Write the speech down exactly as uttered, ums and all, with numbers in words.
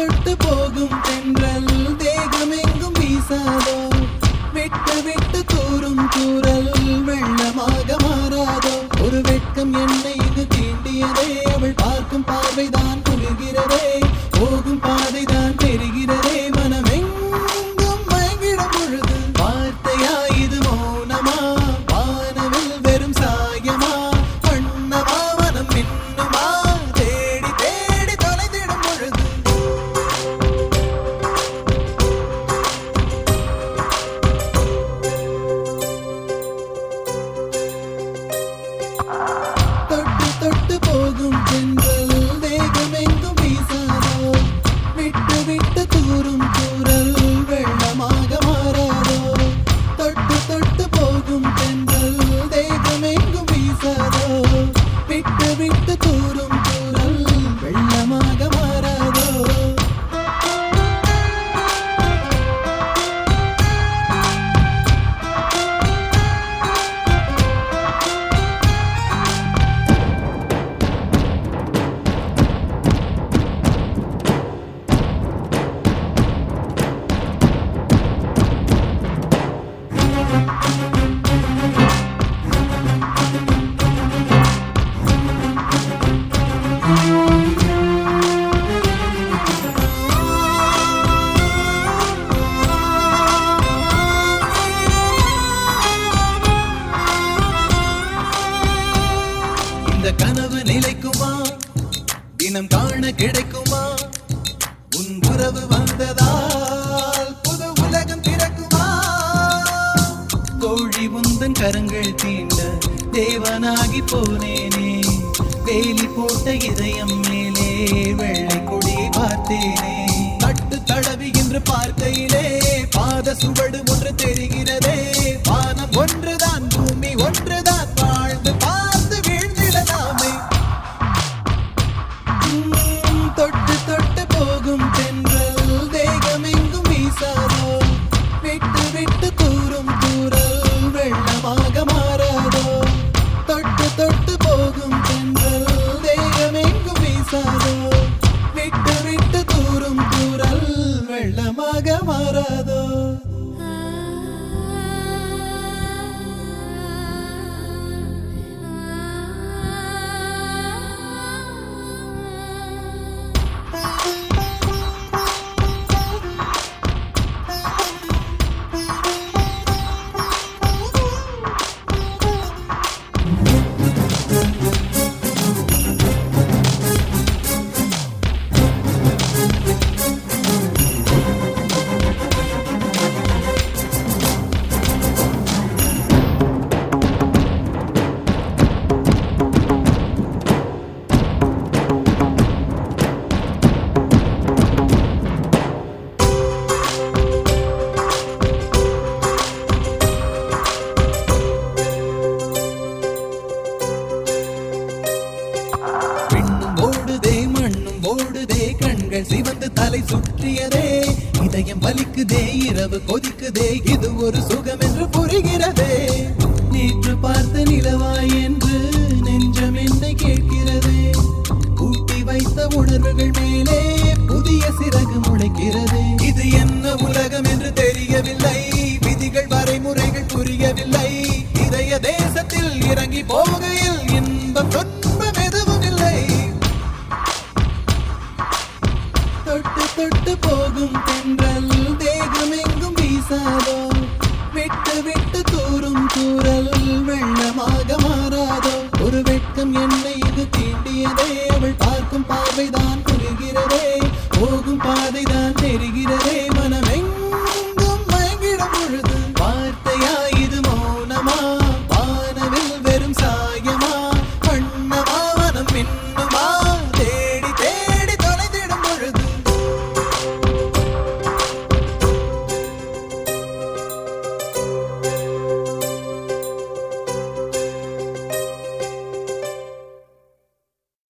தொட்டு போகும் தென்றல் தேகமெங்கும் வீசாதோ விட்டு விட்டு தூரும் தூரல் வெள்ளமாக மாறாதோ ஒரு வெட்கம் என்னை இது தீண்டியதே அவள் பார்க்கும் பார்வைதான் குளிர்கிறதே போகும் பாதைதான் தெரிகிறதே மனமெங்கும் மயங்கிடும் பொழுது வார்த்தையா இது மௌனமா வானவில் வெறும் சாயமா வண்ணமா மனம் மின்னுமா தேடி தேடி தொலைந்திடும் பொழுது தொட்டு தொட்டு போகும் தென்றல் வேகமெங்கும் வீசாதோ விட்டு விட்டு தூரும் தூரல் வெள்ளமாக மாறாதோ தொட்டு தொட்டு போகும் தென்றல் வேகமெங்கும் வீசாதோ விட்டு விட்டு தூரும் தூரல் வெள்ளமாக மாறாதோ இந்த கனவு நிலைக்குமா தினம் காண கிடைக்குமா உன் உறவு வந்ததால் புது உலகம் பிறக்குமா கோழி உந்தன் கரங்கள் தீண்ட தேவனாகி போனேனே வேலி போட்ட இதயம் மேலே வெள்ளை கொடியை பார்த்தேனே தட்டு தடவுகின்ற பார்க்கையிலே பாத சுவடு ஒன்று தெரிகிறதே வானம் ஒன்றுதான் பூமி ஒன்றுதான் வாழ்ந்து பார்த்து வீழ்ந்திடலாமே தொட்டு தொட்டு போகும் தென்றல் தேகமெங்கும் வீசாதோ விட்டு விட்டு தூரும் தூரல் வெள்ளமாக மாறாதோ தொட்டு தொட்டு போகும் தென்றல் தேகமெங்கும் வீசாதோ விட்டு விட்டு தூரும் தூரல் வெள்ளமாக மாறாதோ சிவந்து தலை சுற்றியதே இதயம் வலிக்குதே இரவு கொதிக்குதே இது ஒரு சுகம் என்று புரிகிறதே நேற்று பார்த்த நிலவாய் என்று நெஞ்சம் என்னை கேட்கிறதே ஊட்டி வைத்த உணர்வுகள் மேலே புதிய சிறகு முளைக்கிறதே இது என்ன உலகம் என்று தெரியவில்லை விதிகள் வரைமுறைகள் புரியவில்லை இதய தேசத்தில் இறங்கி போகையில் இன்பம் துன்பம் எதுவும் இல்லை தொட்டு தொட்டு போகும் தென்றல் தேகமெங்கும் வீசாதோ விட்டு விட்டு தூரும் தூரல் வெள்ளமாக மாறாதோ ஒரு வெட்கம் என்னை இது தீண்டியதே அவள் பார்க்கும் பார்வைதான் குளிர்கிறதே போகும் பாதைதான் தெரிகிறதே மனமெங்கும்